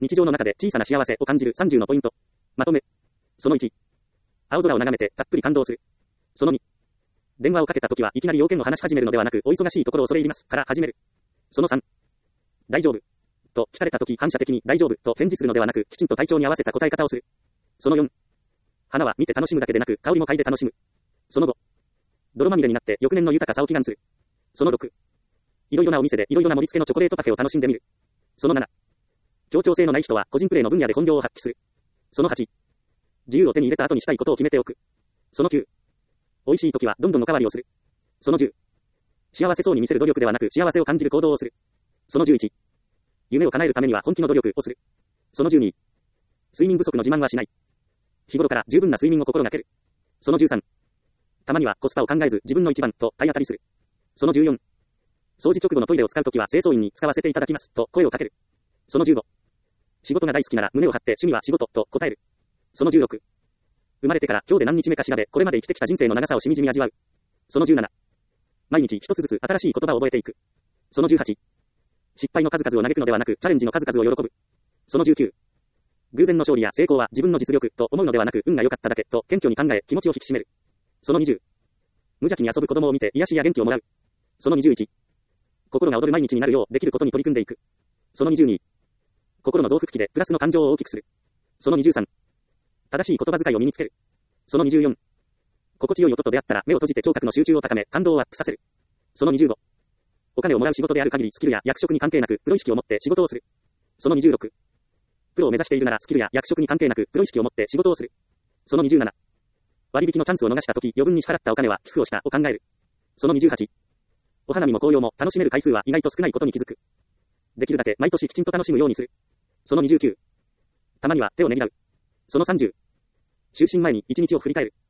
日常の中で小さな幸せを感じる30のポイント。まとめ。その1。青空を眺めてたっぷり感動する。その2。電話をかけたときはいきなり要件を話し始めるのではなく、お忙しいところを恐れ入りますから始める。その3。大丈夫。と聞かれたとき反射的に大丈夫と返事するのではなく、きちんと体調に合わせた答え方をする。その4。花は見て楽しむだけでなく、香りも嗅いで楽しむ。その5。泥まみれになって翌年の豊かさを祈願する。その6。いろいろなお店でいろいろな盛り付けのチョコレートパフェを楽しんでみる。その7。協調性のない人は個人プレーの分野で本領を発揮する。その8。自由を手に入れた後にしたいことを決めておく。その9。美味しい時はどんどんおかわりをする。その10。幸せそうに見せる努力ではなく幸せを感じる行動をする。その11。夢を叶えるためには本気の努力をする。その12。睡眠不足の自慢はしない。日頃から十分な睡眠を心がける。その13。たまにはコスパを考えず自分の一番と体当たりする。その14。掃除直後のトイレを使うときは清掃員に使わせていただきますと声をかける。その15。仕事が大好きなら胸を張って趣味は仕事と答える。その16。生まれてから今日で何日目か調べ、これまで生きてきた人生の長さをしみじみ味わう。その17。毎日一つずつ新しい言葉を覚えていく。その18。失敗の数々を嘆くのではなく、チャレンジの数々を喜ぶ。その19。偶然の勝利や成功は自分の実力と思うのではなく、運が良かっただけと謙虚に考え、気持ちを引き締める。その20。無邪気に遊ぶ子供を見て癒しや元気をもらう。その21。心が躍る毎日になるようできることに取り組んでいく。その22。心の増幅器でプラスの感情を大きくする。その23。正しい言葉遣いを身につける。その24。心地よい音と出会ったら目を閉じて聴覚の集中を高め、感動をアップさせる。その25。お金をもらう仕事である限りスキルや役職に関係なくプロ意識を持って仕事をする。その26。プロを目指しているならスキルや役職に関係なくプロ意識を持って仕事をする。その27。割引のチャンスを逃したとき余分に支払ったお金は寄付をしたを考える。その28。お花見も紅葉も楽しめる回数は意外と少ないことに気づく。できるだけ毎年きちんと楽しむようにする。その29。たまには手をねぎらう。その30。就寝前に一日を振り返る。